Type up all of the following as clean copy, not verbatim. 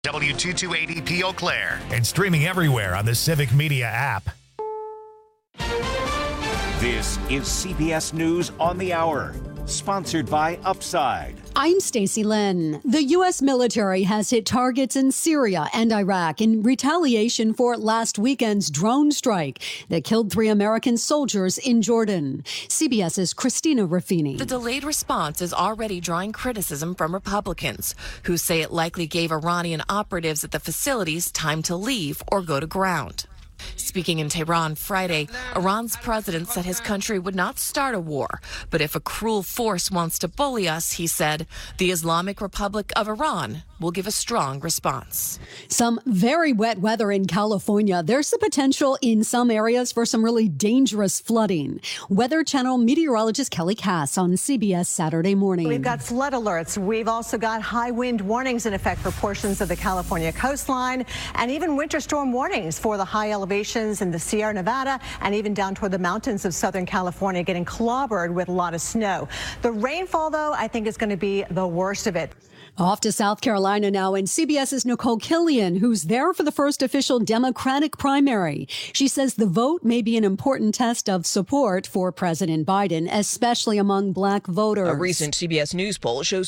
W228EP Eau Claire. And streaming everywhere on the Civic Media app. This is CBS News on the Hour, sponsored by Upside. I'm Stacey Lynn. The U.S. military has hit targets in Syria and Iraq in retaliation for last weekend's drone strike that killed 3 American soldiers in Jordan. CBS's Christina Raffini. The delayed response is already drawing criticism from Republicans, who say it likely gave Iranian operatives at the facilities time to leave or go to ground. Speaking in Tehran Friday, Iran's president said his country would not start a war, but if a cruel force wants to bully us, he said, the Islamic Republic of Iran will give a strong response. Some very wet weather in California. There's the potential in some areas for some really dangerous flooding. Weather Channel meteorologist Kelly Cass on CBS Saturday morning. We've got flood alerts. We've also got high wind warnings in effect for portions of the California coastline, and even winter storm warnings for the high elevations in the Sierra Nevada and even down toward the mountains of Southern California, getting clobbered with a lot of snow. The rainfall, though, I think is going to be the worst of it. Off to South Carolina now, and CBS's Nicole Killian, who's there for the first official Democratic primary. She says the vote may be an important test of support for President Biden, especially among black voters. A recent CBS News poll shows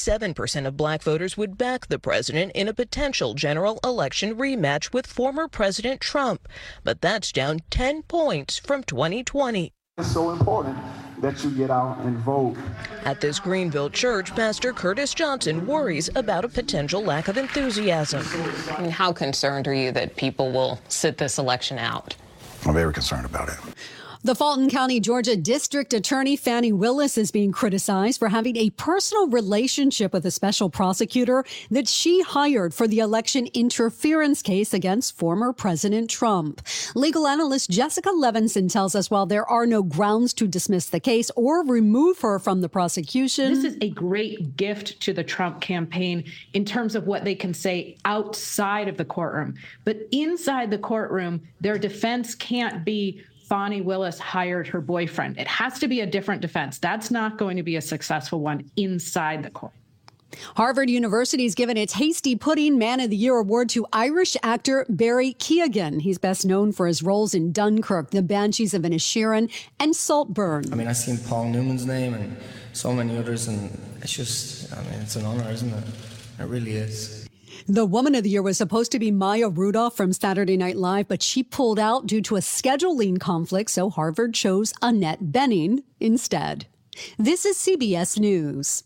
77% of black voters would back the president in a potential general election rematch with former President Trump. But that's down 10 points from 2020. It's so important that you get out and vote. At this Greenville church, Pastor Curtis Johnson worries about a potential lack of enthusiasm. And how concerned are you that people will sit this election out? I'm very concerned about it. The Fulton County, Georgia District Attorney Fani Willis is being criticized for having a personal relationship with a special prosecutor that she hired for the election interference case against former President Trump. Legal analyst Jessica Levinson tells us while there are no grounds to dismiss the case or remove her from the prosecution, this is a great gift to the Trump campaign in terms of what they can say outside of the courtroom. But inside the courtroom, their defense can't be Fani Willis hired her boyfriend. It has to be a different defense. That's not going to be a successful one inside the court. Harvard University has given its Hasty Pudding Man of the Year award to Irish actor Barry Keoghan. He's best known for his roles in Dunkirk, The Banshees of Inisherin, and Saltburn. I mean, I've seen Paul Newman's name and so many others, and it's just, it's an honor, isn't it? It really is. The Woman of the Year was supposed to be Maya Rudolph from Saturday Night Live, but she pulled out due to a scheduling conflict, so Harvard chose Annette Bening instead. This is CBS News.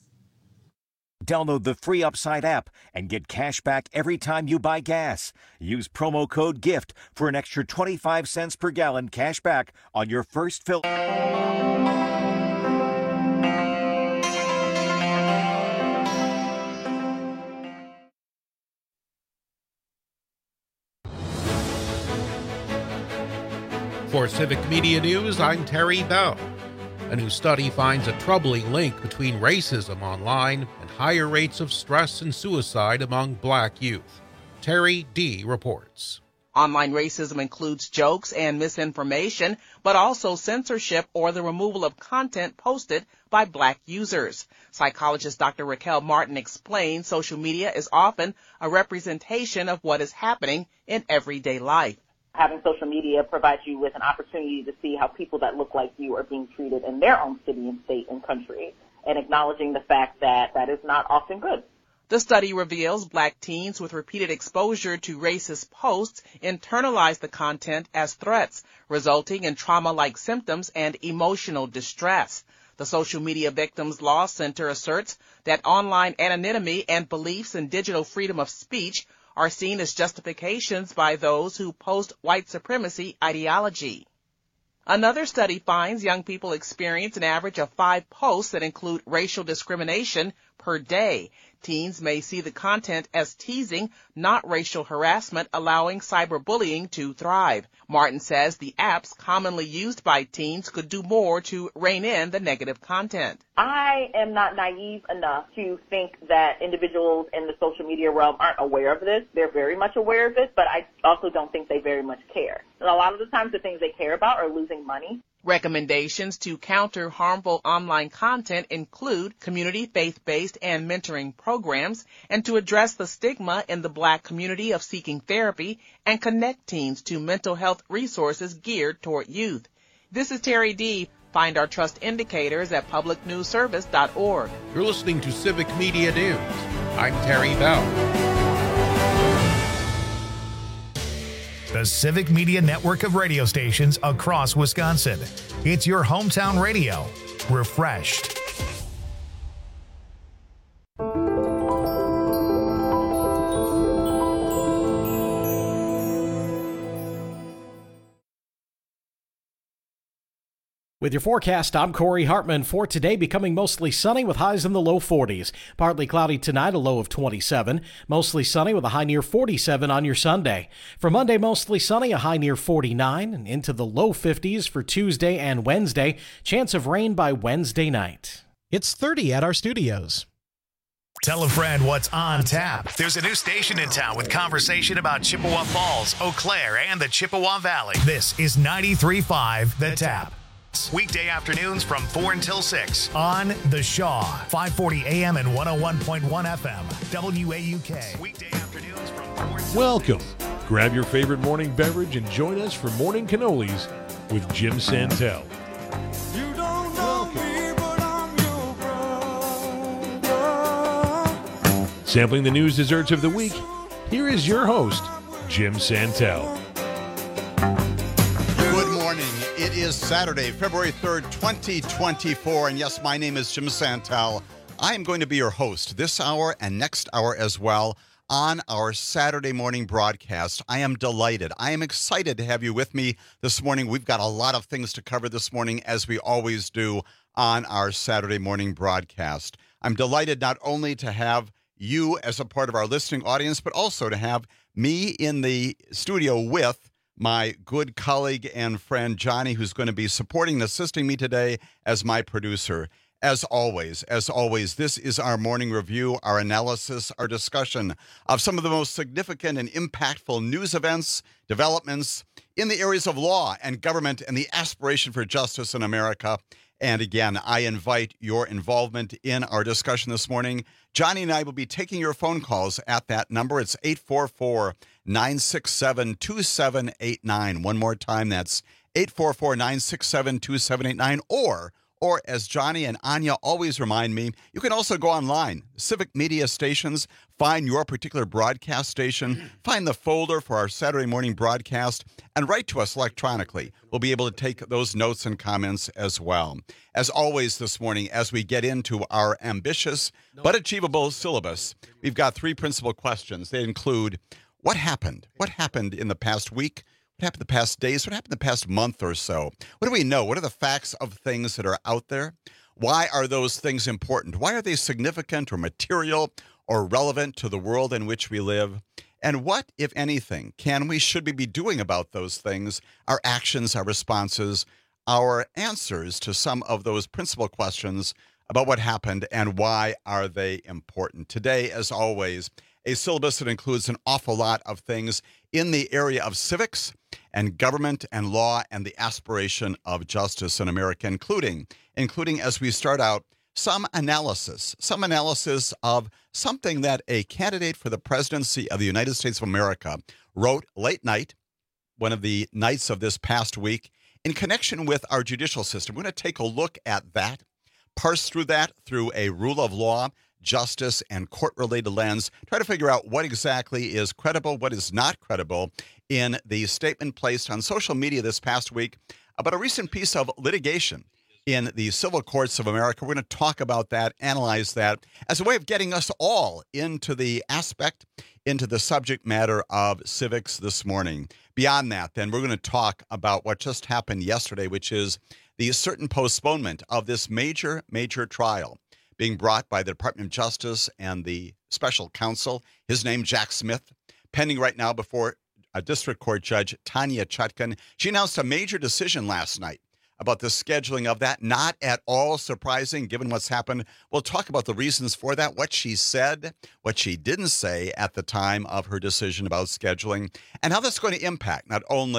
Download the free Upside app and get cash back every time you buy gas. Use promo code GIFT for an extra 25 cents per gallon cash back on your first fill. For Civic Media News, I'm Terry Bell. A new study finds a troubling link between racism online and higher rates of stress and suicide among black youth. Terry D. reports. Online racism includes jokes and misinformation, but also censorship or the removal of content posted by black users. Psychologist Dr. Raquel Martin explains social media is often a representation of what is happening in everyday life. Having social media provides you with an opportunity to see how people that look like you are being treated in their own city and state and country, and acknowledging the fact that that is not often good. The study reveals black teens with repeated exposure to racist posts internalize the content as threats, resulting in trauma-like symptoms and emotional distress. The Social Media Victims Law Center asserts that online anonymity and beliefs in digital freedom of speech are seen as justifications by those who post white supremacy ideology. Another study finds young people experience an average of 5 posts that include racial discrimination per day. Teens may see the content as teasing, not racial harassment, allowing cyberbullying to thrive. Martin says the apps commonly used by teens could do more to rein in the negative content. I am not naive enough to think that individuals in the social media realm aren't aware of this. They're very much aware of it, but I also don't think they very much care. And a lot of the times the things they care about are losing money. Recommendations to counter harmful online content include community faith-based and mentoring programs, and to address the stigma in the Black community of seeking therapy and connect teens to mental health resources geared toward youth. This is Terry D. Find our trust indicators at publicnewsservice.org. You're listening to Civic Media News. I'm Terry Bell. The Civic Media network of radio stations across Wisconsin. It's your hometown radio. Refreshed. With your forecast, I'm Corey Hartman. For today, becoming mostly sunny with highs in the low 40s. Partly cloudy tonight, a low of 27. Mostly sunny with a high near 47 on your Sunday. For Monday, mostly sunny, a high near 49, and into the low 50s for Tuesday and Wednesday. Chance of rain by Wednesday night. It's 30 at our studios. Tell a friend what's on tap. There's a new station in town with conversation about Chippewa Falls, Eau Claire, and the Chippewa Valley. This is 93.5 The Tap. Weekday afternoons from 4 until 6 on The Shaw, 540 AM and 101.1 FM, WAUK. Weekday afternoons from 4 until Welcome. Grab your favorite morning beverage and join us for Morning Cannolis with Jim Santel. You don't know me, but I'm your brother. Sampling the news desserts of the week, here is your host, Jim Santel. It is Saturday, February 3rd, 2024, and yes, my name is Jim Santel. I am going to be your host this hour and next hour as well on our Saturday morning broadcast. I am delighted. I am excited to have you with me this morning. We've got a lot of things to cover this morning, as we always do on our Saturday morning broadcast. I'm delighted not only to have you as a part of our listening audience, but also to have me in the studio with my good colleague and friend, Johnny, who's going to be supporting and assisting me today as my producer. As always, this is our morning review, our analysis, our discussion of some of the most significant and impactful news events, developments in the areas of law and government and the aspiration for justice in America. And again, I invite your involvement in our discussion this morning. Johnny and I will be taking your phone calls at that number. It's 844-967-2789. One more time, that's 844-967-2789. Or as Johnny and Anya always remind me, you can also go online, Civic Media Stations, find your particular broadcast station, find the folder for our Saturday morning broadcast, and write to us electronically. We'll be able to take those notes and comments as well. As always this morning, as we get into our ambitious but achievable syllabus, we've got three principal questions. They include, what happened? What happened in the past week? What happened the past days? What happened the past month or so? What do we know? What are the facts of things that are out there? Why are those things important? Why are they significant or material or relevant to the world in which we live? And what, if anything, should we be doing about those things, our actions, our responses, our answers to some of those principal questions about what happened and why are they important? Today, as always, a syllabus that includes an awful lot of things in the area of civics and government and law and the aspiration of justice in America, including as we start out, some analysis of something that a candidate for the presidency of the United States of America wrote late night, one of the nights of this past week, in connection with our judicial system. We're going to take a look at that, parse through that through a rule of law, justice, and court-related lens, try to figure out what exactly is credible, what is not credible in the statement placed on social media this past week about a recent piece of litigation in the civil courts of America. We're going to talk about that, analyze that as a way of getting us all into the subject matter of civics this morning. Beyond that, then, we're going to talk about what just happened yesterday, which is the certain postponement of this major trial being brought by the Department of Justice and the special counsel, his name Jack Smith, pending right now before a district court judge, Tanya Chutkan. She announced a major decision last night about the scheduling of that. Not at all surprising, given what's happened. We'll talk about the reasons for that, what she said, what she didn't say at the time of her decision about scheduling, and how that's going to impact not only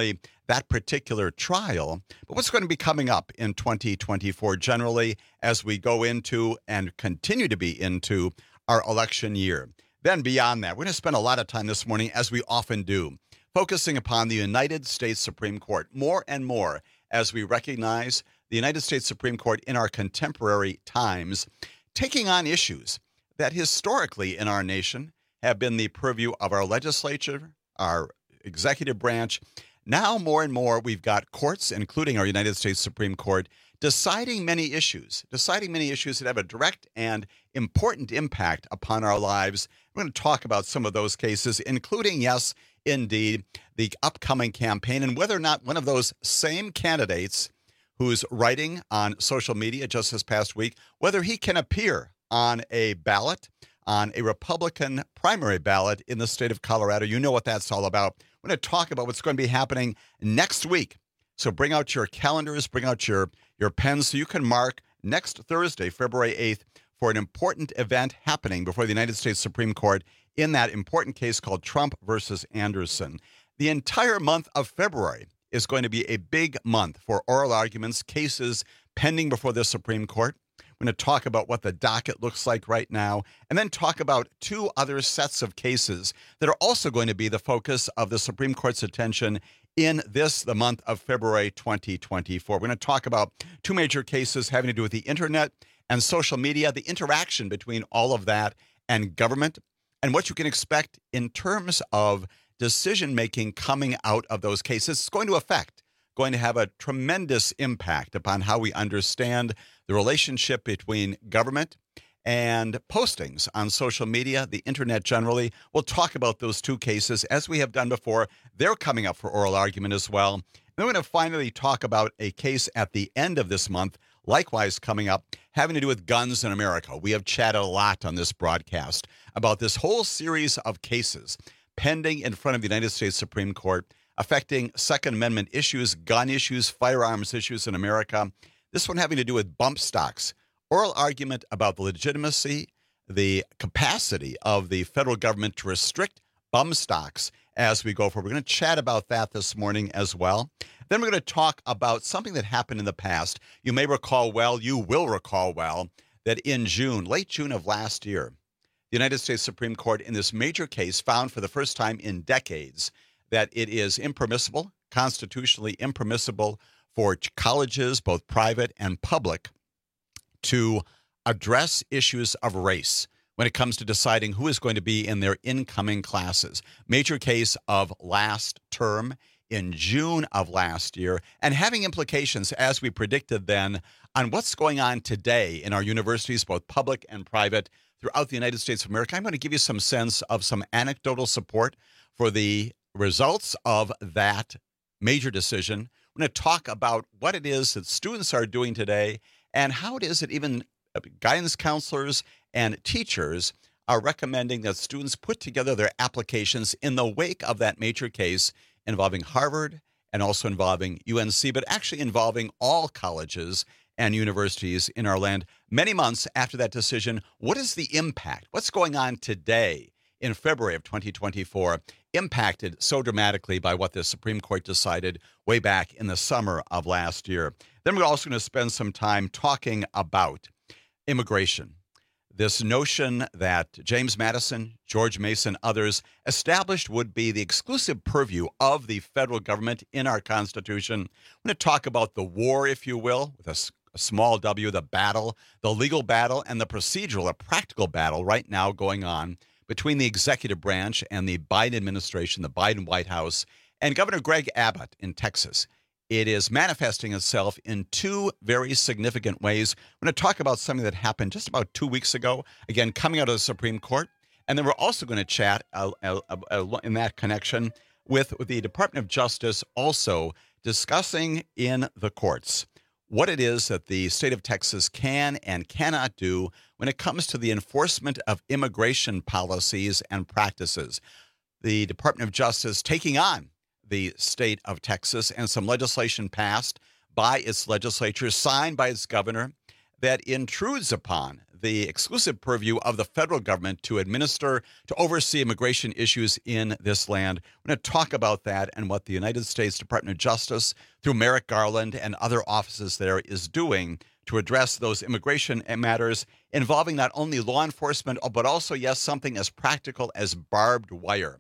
that particular trial, but what's going to be coming up in 2024 generally as we go into and continue to be into our election year. Then beyond that, we're going to spend a lot of time this morning, as we often do, focusing upon the United States Supreme Court more and more as we recognize the United States Supreme Court in our contemporary times, taking on issues that historically in our nation have been the purview of our legislature, our executive branch. Now, more and more, we've got courts, including our United States Supreme Court, deciding many issues that have a direct and important impact upon our lives. We're going to talk about some of those cases, including, yes, indeed, the upcoming campaign and whether or not one of those same candidates who's writing on social media just this past week, whether he can appear on a ballot, on a Republican primary ballot in the state of Colorado. You know what that's all about. We're going to talk about what's going to be happening next week. So bring out your calendars, bring out your pens so you can mark next Thursday, February 8th, for an important event happening before the United States Supreme Court in that important case called Trump versus Anderson. The entire month of February is going to be a big month for oral arguments, cases pending before the Supreme Court. We're going to talk about what the docket looks like right now, and then talk about two other sets of cases that are also going to be the focus of the Supreme Court's attention in the month of February 2024. We're going to talk about two major cases having to do with the internet and social media, the interaction between all of that and government, and what you can expect in terms of decision-making coming out of those cases. It's going to have a tremendous impact upon how we understand the relationship between government and postings on social media, the internet generally. We'll talk about those two cases as we have done before. They're coming up for oral argument as well. And then we're going to finally talk about a case at the end of this month, likewise coming up, having to do with guns in America. We have chatted a lot on this broadcast about this whole series of cases pending in front of the United States Supreme Court affecting Second Amendment issues, gun issues, firearms issues in America. This one having to do with bump stocks. Oral argument about the legitimacy, the capacity of the federal government to restrict bump stocks as we go forward. We're going to chat about that this morning as well. Then we're going to talk about something that happened in the past. You will recall well, that in June, late June of last year, the United States Supreme Court in this major case found for the first time in decades that it is impermissible, constitutionally impermissible for colleges, both private and public, to address issues of race when it comes to deciding who is going to be in their incoming classes. Major case of last term in June of last year, and having implications, as we predicted then, on what's going on today in our universities, both public and private, throughout the United States of America. I'm going to give you some sense of some anecdotal support for the results of that major decision. We're going to talk about what it is that students are doing today and how it is that even guidance counselors and teachers are recommending that students put together their applications in the wake of that major case involving Harvard and also involving UNC, but actually involving all colleges and universities in our land. Many months after that decision, what is the impact? What's going on today in February of 2024 impacted so dramatically by what the Supreme Court decided way back in the summer of last year? Then we're also going to spend some time talking about immigration. This notion that James Madison, George Mason, others established would be the exclusive purview of the federal government in our Constitution. I'm going to talk about the war, if you will, with a small w, the battle, the legal battle, and the procedural, a practical battle right now going on between the executive branch and the Biden administration, the Biden White House, and Governor Greg Abbott in Texas. It is manifesting itself in two very significant ways. We're going to talk about something that happened just about 2 weeks ago, again, coming out of the Supreme Court. And then we're also going to chat in that connection with the Department of Justice also discussing in the courts what it is that the state of Texas can and cannot do when it comes to the enforcement of immigration policies and practices. The Department of Justice taking on the state of Texas and some legislation passed by its legislature, signed by its governor, that intrudes upon the exclusive purview of the federal government to oversee immigration issues in this land. We're going to talk about that and what the United States Department of Justice, through Merrick Garland and other offices there, is doing to address those immigration matters involving not only law enforcement, but also, yes, something as practical as barbed wire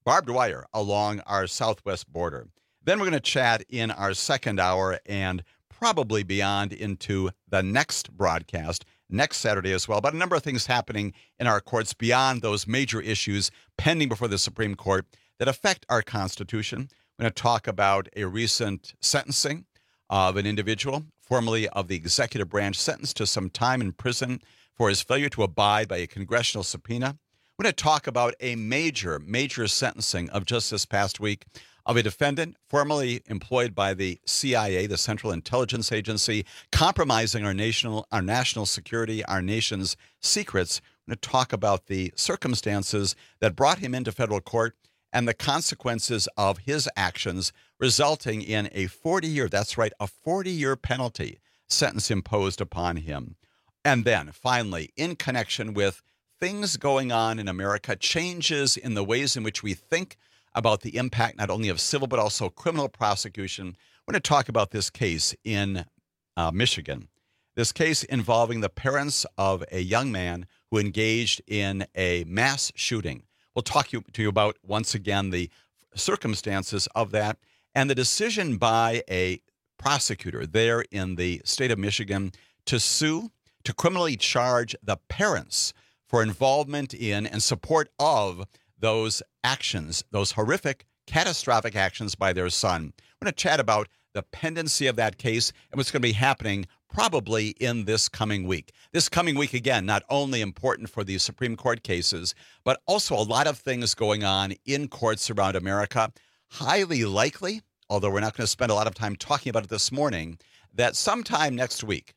along our southwest border. Then we're going to chat in our second hour and probably beyond into the next broadcast next Saturday as well, about a number of things happening in our courts beyond those major issues pending before the Supreme Court that affect our Constitution. We're going to talk about a recent sentencing of an individual, formerly of the executive branch, sentenced to some time in prison for his failure to abide by a congressional subpoena. We're going to talk about a major sentencing of just this past week of a defendant formerly employed by the CIA, the Central Intelligence Agency, compromising our national security, our nation's secrets. We're going to talk about the circumstances that brought him into federal court and the consequences of his actions, resulting in a 40-year, that's right, a 40-year penalty sentence imposed upon him. And then, finally, in connection with things going on in America, changes in the ways in which we think about the impact not only of civil but also criminal prosecution, we're going to talk about this case in Michigan. This case involving the parents of a young man who engaged in a mass shooting. We'll talk to you about, once again, the circumstances of that and the decision by a prosecutor there in the state of Michigan to sue, to criminally charge the parents for involvement in and support of those actions, those horrific, catastrophic actions by their son. We're going to chat about the pendency of that case and what's going to be happening probably in this coming week. This coming week, again, not only important for the Supreme Court cases, but also a lot of things going on in courts around America. Highly likely, although we're not going to spend a lot of time talking about it this morning, that sometime next week,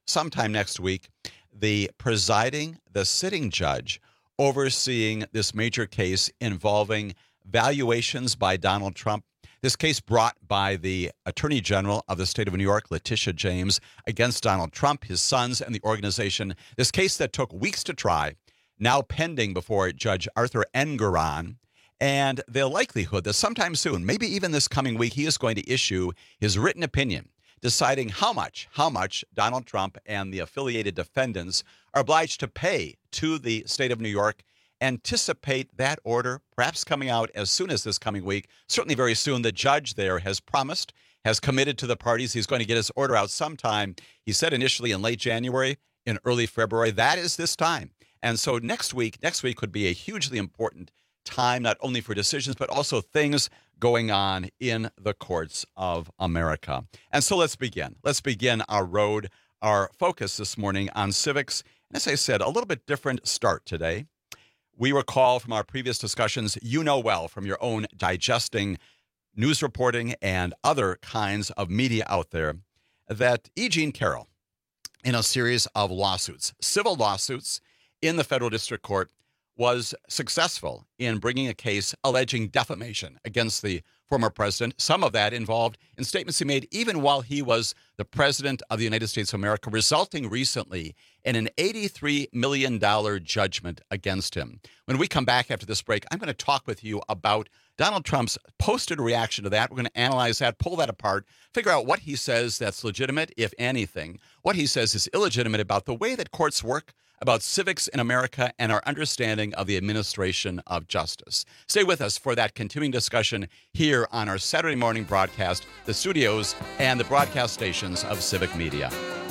the sitting judge overseeing this major case involving valuations by Donald Trump. This case brought by the Attorney General of the state of New York, Letitia James, against Donald Trump, his sons, and the organization. This case that took weeks to try, now pending before Judge Arthur Engoron, and the likelihood that sometime soon, maybe even this coming week, he is going to issue his written opinion deciding how much Donald Trump and the affiliated defendants are obliged to pay to the state of New York. Anticipate that order perhaps coming out as soon as this coming week, certainly very soon. The judge there has committed to the parties. He's going to get his order out sometime. He said initially in late January, in early February. That is this time. And so next week could be a hugely important time, not only for decisions, but also things going on in the courts of America. And so let's begin. Let's begin our focus this morning on civics. And as I said, a little bit different start today. We recall from our previous discussions, you know well from your own digesting news reporting and other kinds of media out there, that E. Jean Carroll, in a series of lawsuits, civil lawsuits in the federal district court, was successful in bringing a case alleging defamation against the former president. Some of that involved in statements he made even while he was the president of the United States of America, resulting recently in an $83 million judgment against him. When we come back after this break, I'm going to talk with you about Donald Trump's posted reaction to that. We're going to analyze that, pull that apart, figure out what he says that's legitimate, if anything, what he says is illegitimate about the way that courts work, about civics in America, and our understanding of the administration of justice. Stay with us for that continuing discussion here on our Saturday morning broadcast, the studios and the broadcast stations of Civic Media.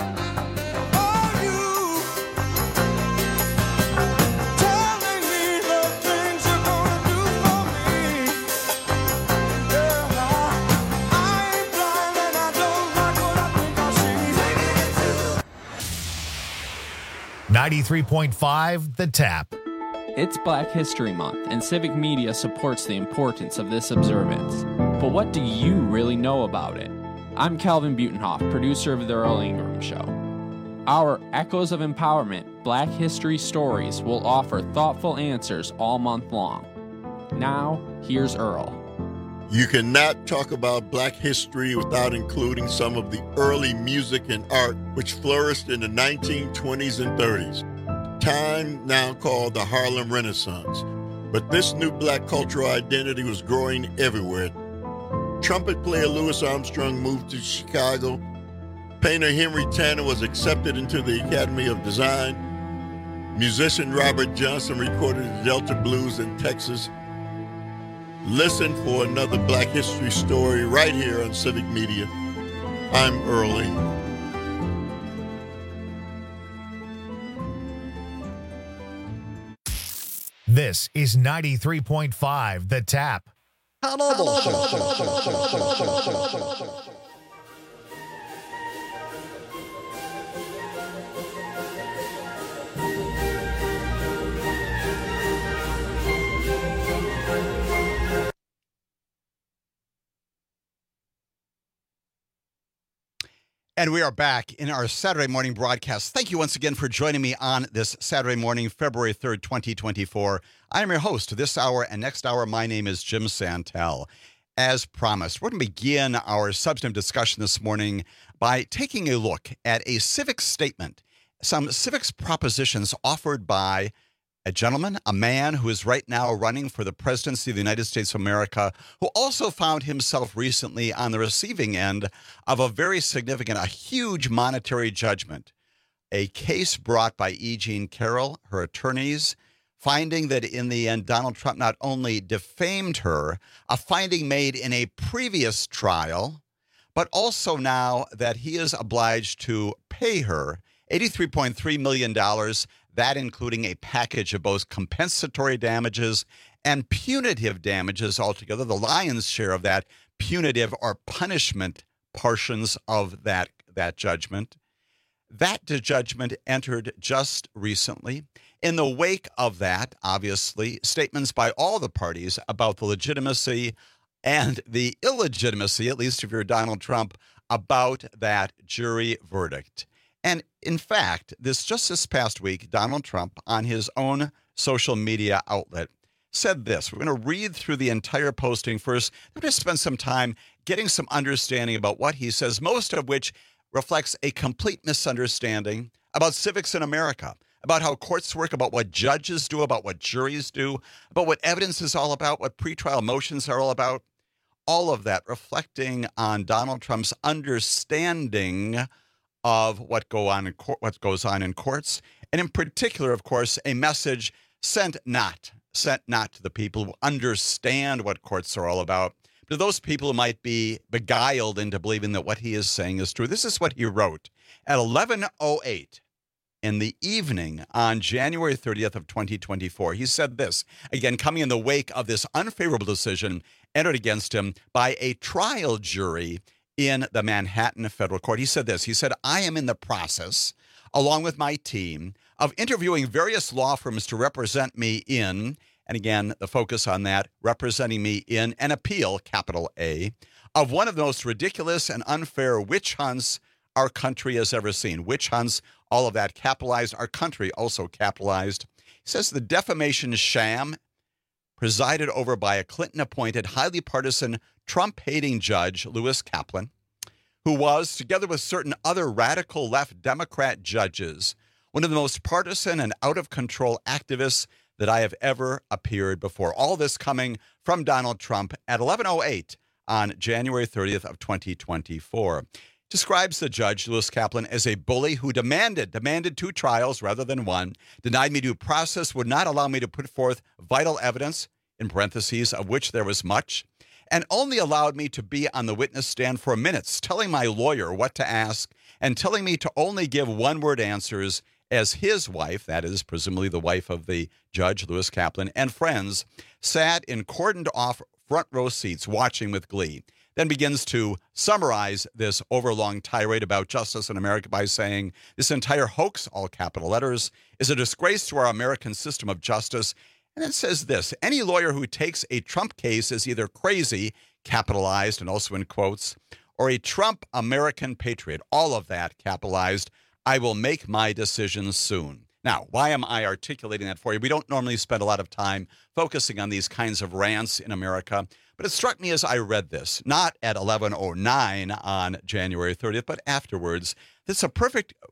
.5 The Tap. It's Black History Month, and Civic Media supports the importance of this observance. But what do you really know about it? I'm Calvin Butenhoff, producer of The Earl Ingram Show. Our Echoes of Empowerment Black History Stories will offer thoughtful answers all month long. Now, here's Earl. You cannot talk about Black history without including some of the early music and art which flourished in the 1920s and 30s. time now called the Harlem Renaissance. But this new black cultural identity was growing everywhere. Trumpet player Louis Armstrong moved to Chicago. Painter Henry Tanner was accepted into the Academy of Design. Musician Robert Johnson recorded the Delta Blues in Texas. Listen for another Black History story right here on Civic Media. I'm Early. This is 93.5 The Tap. And we are back in our Saturday morning broadcast. Thank you once again for joining me on this Saturday morning, February 3rd, 2024. I am your host this hour and next hour. My name is Jim Santel. As promised, we're going to begin our substantive discussion this morning by taking a look at a civic statement, some civics propositions offered by a gentleman, a man who is right now running for the presidency of the United States of America, who also found himself recently on the receiving end of a very significant, a huge monetary judgment, a case brought by E. Jean Carroll, her attorneys, finding that in the end, Donald Trump not only defamed her, a finding made in a previous trial, but also now that he is obliged to pay her $83.3 million, that including a package of both compensatory damages and punitive damages altogether, the lion's share of that punitive or punishment portions of that judgment. That judgment entered just recently. In the wake of that, obviously, statements by all the parties about the legitimacy and the illegitimacy, at least if you're Donald Trump, about that jury verdict. And in fact, just this past week, Donald Trump, on his own social media outlet, said this. We're going to read through the entire posting first. We're going to spend some time getting some understanding about what he says, most of which reflects a complete misunderstanding about civics in America, about how courts work, about what judges do, about what juries do, about what evidence is all about, what pretrial motions are all about. All of that reflecting on Donald Trump's understanding of what goes on in courts, and in particular, of course, a message sent not to the people who understand what courts are all about, but to those people who might be beguiled into believing that what he is saying is true. This is what he wrote at 11:08 in the evening on January 30th of 2024. He said this, again, coming in the wake of this unfavorable decision entered against him by a trial jury in the Manhattan federal court. He said this. He said, I am in the process, along with my team, of interviewing various law firms to represent me in, and again, the focus on that, representing me in an appeal, capital A, of one of the most ridiculous and unfair witch hunts our country has ever seen. Witch hunts, all of that capitalized, our country also capitalized. He says the defamation sham presided over by a Clinton-appointed, highly partisan, Trump-hating judge, Lewis Kaplan, who was, together with certain other radical left Democrat judges, one of the most partisan and out-of-control activists that I have ever appeared before. All this coming from Donald Trump at 11:08 on January 30th of 2024. Describes the judge, Lewis Kaplan, as a bully who demanded 2 trials rather than 1, denied me due process, would not allow me to put forth vital evidence, in parentheses, of which there was much, and only allowed me to be on the witness stand for minutes, telling my lawyer what to ask and telling me to only give one-word answers as his wife, that is presumably the wife of the judge, Lewis Kaplan, and friends sat in cordoned-off front row seats watching with glee. Then begins to summarize this overlong tirade about justice in America by saying, this entire hoax, all capital letters, is a disgrace to our American system of justice. And it says this, any lawyer who takes a Trump case is either crazy, capitalized and also in quotes, or a Trump American patriot, all of that capitalized. I will make my decisions soon. Now, why am I articulating that for you? We don't normally spend a lot of time focusing on these kinds of rants in America, but it struck me as I read this, not at 11:09 on January 30th, but afterwards. It's a perfect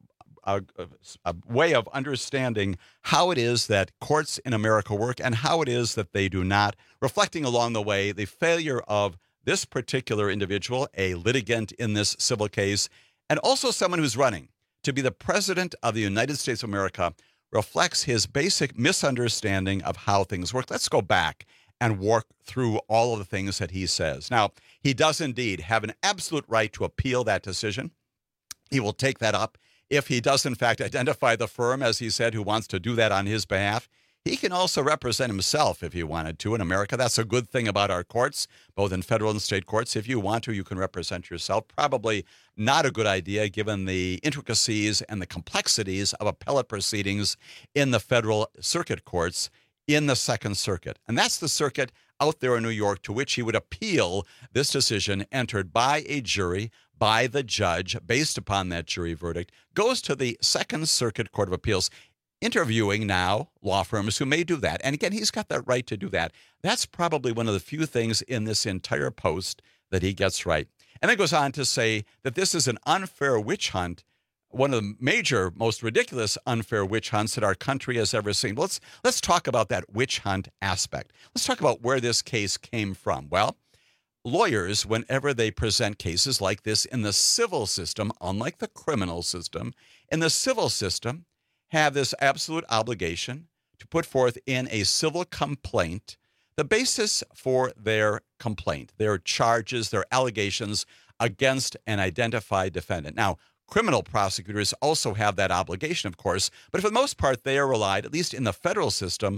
way of understanding how it is that courts in America work and how it is that they do not, reflecting along the way the failure of this particular individual, a litigant in this civil case, and also someone who's running to be the president of the United States of America, reflects his basic misunderstanding of how things work. Let's go back and work through all of the things that he says. Now, he does indeed have an absolute right to appeal that decision. He will take that up. If he does, in fact, identify the firm, as he said, who wants to do that on his behalf, he can also represent himself if he wanted to in America. That's a good thing about our courts, both in federal and state courts. If you want to, you can represent yourself. Probably not a good idea given the intricacies and the complexities of appellate proceedings in the federal circuit courts in the Second Circuit. And that's the circuit out there in New York to which he would appeal this decision entered by a jury, by the judge, based upon that jury verdict, goes to the Second Circuit Court of Appeals, interviewing now law firms who may do that. And again, he's got that right to do that. That's probably one of the few things in this entire post that he gets right. And then goes on to say that this is an unfair witch hunt, one of the major, most ridiculous unfair witch hunts that our country has ever seen. Let's talk about that witch hunt aspect. Let's talk about where this case came from. Well, lawyers, whenever they present cases like this in the civil system, unlike the criminal system, in the civil system, have this absolute obligation to put forth in a civil complaint the basis for their complaint, their charges, their allegations against an identified defendant. Now, criminal prosecutors also have that obligation, of course, but for the most part, they are relied, at least in the federal system,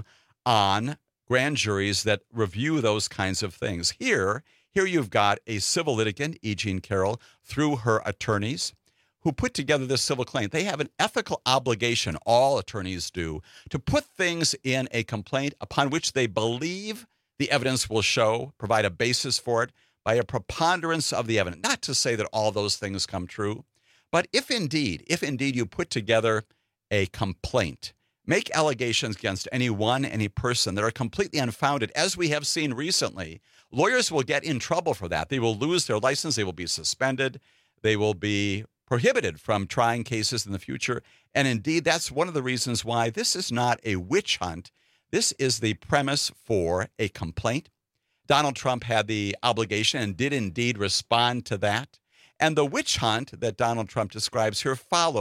on grand juries that review those kinds of things. Here you've got a civil litigant, E. Jean Carroll, through her attorneys, who put together this civil claim. They have an ethical obligation, all attorneys do, to put things in a complaint upon which they believe the evidence will show, provide a basis for it by a preponderance of the evidence. Not to say that all those things come true, but if indeed you put together a complaint, make allegations against any person that are completely unfounded, as we have seen recently, lawyers will get in trouble for that. They will lose their license. They will be suspended. They will be prohibited from trying cases in the future. And indeed, that's one of the reasons why this is not a witch hunt. This is the premise for a complaint. Donald Trump had the obligation and did indeed respond to that. And the witch hunt that Donald Trump describes here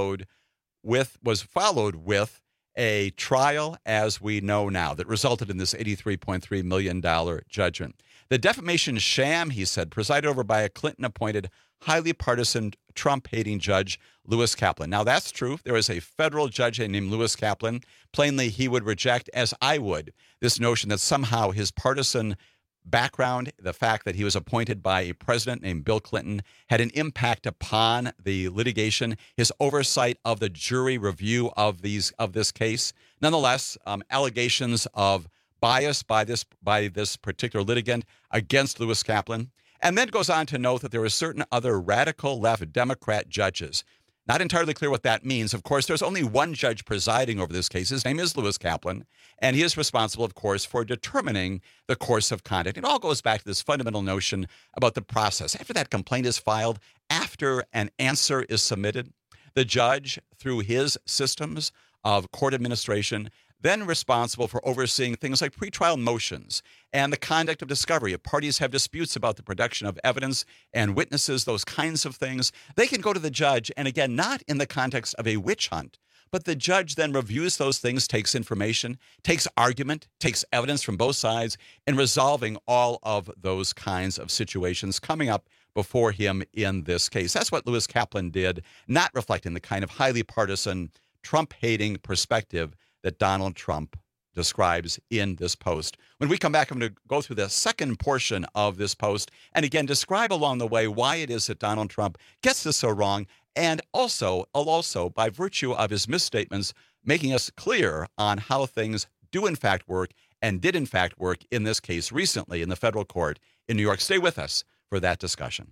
was followed with a trial, as we know now, that resulted in this $83.3 million judgment. The defamation sham, he said, presided over by a Clinton-appointed, highly partisan, Trump-hating judge, Lewis Kaplan. Now, that's true. There is a federal judge named Lewis Kaplan. Plainly, he would reject, as I would, this notion that somehow his partisan background, the fact that he was appointed by a president named Bill Clinton, had an impact upon the litigation, his oversight of the jury review of this case. Nonetheless, allegations of bias by this particular litigant against Lewis Kaplan, and then goes on to note that there were certain other radical left Democrat judges. Not entirely clear what that means. Of course, there's only one judge presiding over this case. His name is Lewis Kaplan, and he is responsible, of course, for determining the course of conduct. It all goes back to this fundamental notion about the process. After that complaint is filed, after an answer is submitted, the judge, through his systems of court administration, then responsible for overseeing things like pretrial motions and the conduct of discovery. If parties have disputes about the production of evidence and witnesses, those kinds of things, they can go to the judge, and again, not in the context of a witch hunt, but the judge then reviews those things, takes information, takes argument, takes evidence from both sides, in resolving all of those kinds of situations coming up before him in this case. That's what Lewis Kaplan did, not reflecting the kind of highly partisan, Trump-hating perspective that Donald Trump describes in this post. When we come back, I'm going to go through the second portion of this post and again describe along the way why it is that Donald Trump gets this so wrong, and also by virtue of his misstatements, making us clear on how things do in fact work and did in fact work in this case recently in the federal court in New York. Stay with us for that discussion.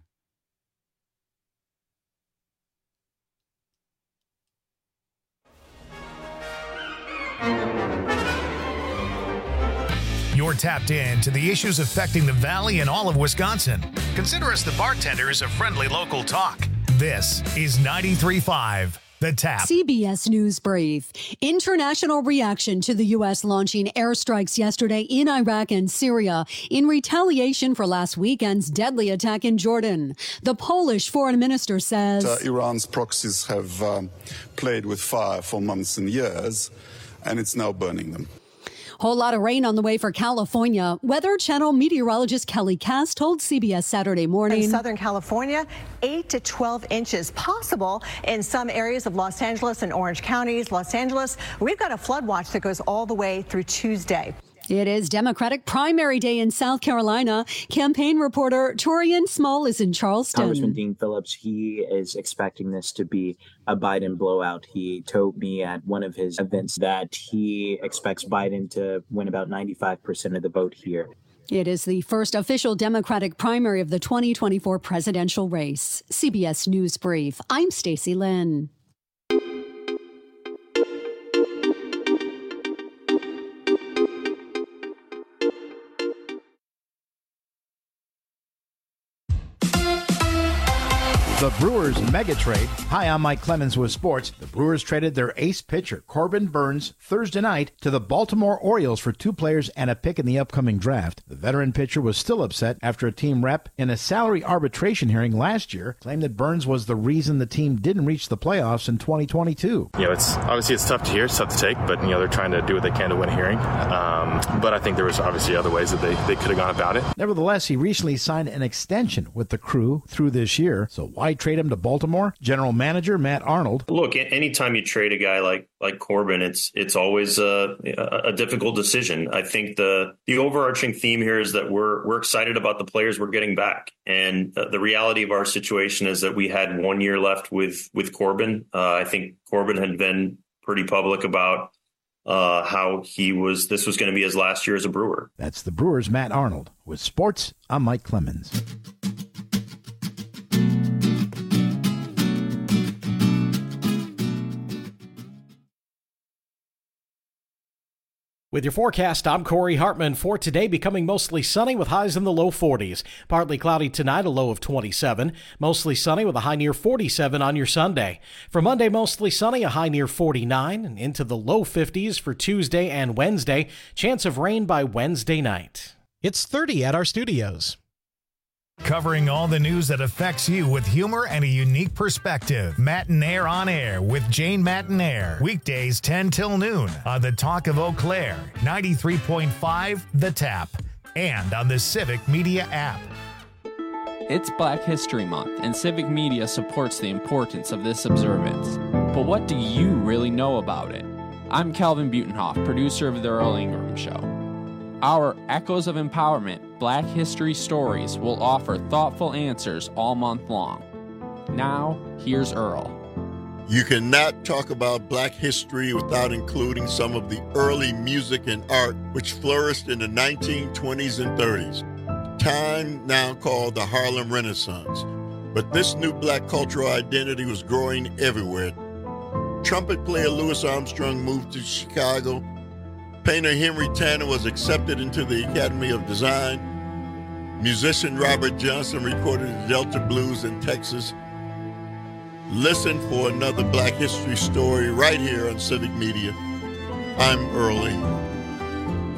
You're tapped in to the issues affecting the Valley and all of Wisconsin. Consider us the bartenders of friendly local talk. This is 93.5 The Tap. CBS News Brief. International reaction to the U.S. launching airstrikes yesterday in Iraq and Syria in retaliation for last weekend's deadly attack in Jordan. The Polish foreign minister says Iran's proxies have played with fire for months and years, and it's now burning them. Whole lot of rain on the way for California. Weather Channel meteorologist Kelly Cass told CBS Saturday morning. In Southern California, 8 to 12 inches possible in some areas of Los Angeles and Orange counties. Los Angeles, we've got a flood watch that goes all the way through Tuesday. It is Democratic primary day in South Carolina. Campaign reporter Torian Small is in Charleston. Congressman Dean Phillips, he is expecting this to be a Biden blowout. He told me at one of his events that he expects Biden to win about 95% of the vote here. It is the first official Democratic primary of the 2024 presidential race. CBS News Brief. I'm Stacey Lynn. The Brewers mega trade. Hi, I'm Mike Clemens with sports. The Brewers traded their ace pitcher, Corbin Burnes, Thursday night to the Baltimore Orioles for 2 players and a pick in the upcoming draft. The veteran pitcher was still upset after a team rep in a salary arbitration hearing last year claimed that Burnes was the reason the team didn't reach the playoffs in 2022. It's obviously it's tough to hear, it's tough to take, but they're trying to do what they can to win a hearing. But I think there was obviously other ways that they could have gone about it. Nevertheless, he recently signed an extension with the Crew through this year. So why trade him to Baltimore? General Manager Matt Arnold. Look, anytime you trade a guy like Corbin, it's always a difficult decision. I think the overarching theme here is that we're excited about the players we're getting back, and the reality of our situation is that we had 1 year left with Corbin. I think Corbin had been pretty public about how this was going to be his last year as a Brewer. That's the Brewers' Matt Arnold. With sports, I'm Mike Clemens. With your forecast, I'm Corey Hartman. For today, becoming mostly sunny with highs in the low 40s. Partly cloudy tonight, a low of 27. Mostly sunny with a high near 47 on your Sunday. For Monday, mostly sunny, a high near 49, and into the low 50s for Tuesday and Wednesday. Chance of rain by Wednesday night. It's 30 at our studios. Covering all the news that affects you with humor and a unique perspective. Matinaire on Air with Jane Matinaire. Weekdays 10 till noon on the Talk of Eau Claire, 93.5 The Tap, and on the Civic Media app. It's Black History Month, and Civic Media supports the importance of this observance. But what do you really know about it? I'm Calvin Butenhoff, producer of The Earl Ingram Show. Our Echoes of Empowerment Black History Stories will offer thoughtful answers all month long. Now, here's Earl. You cannot talk about Black history without including some of the early music and art which flourished in the 1920s and 30s, time now called the Harlem Renaissance. But this new Black cultural identity was growing everywhere. Trumpet player Louis Armstrong moved to Chicago. Painter Henry Tanner was accepted into the Academy of Design. Musician Robert Johnson recorded the Delta Blues in Texas. Listen for another Black history story right here on Civic Media. I'm Earl Ingram.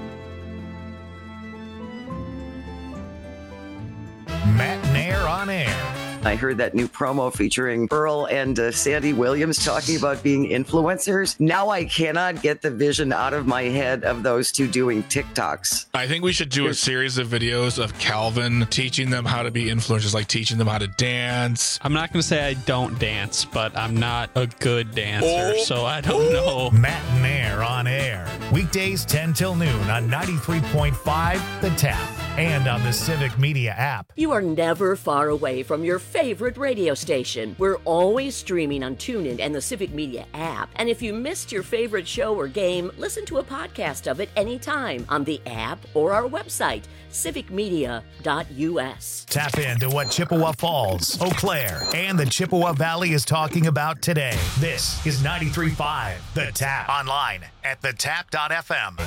Matinaire on Air. I heard that new promo featuring Earl and Sandy Williams talking about being influencers. Now I cannot get the vision out of my head of those two doing TikToks. I think we should do a series of videos of Calvin teaching them how to be influencers, like teaching them how to dance. I'm not going to say I don't dance, but I'm not a good dancer, so I don't know. Matinaire on Air. Weekdays 10 till noon on 93.5 The Tap and on the Civic Media app. You are never far away from your favorite radio station. We're always streaming on TuneIn and the Civic Media app. And if you missed your favorite show or game, listen to a podcast of it anytime on the app or our website, civicmedia.us. Tap into what Chippewa Falls, Eau Claire, and the Chippewa Valley is talking about today. This is 93.5 The Tap. Online at thetap.fm.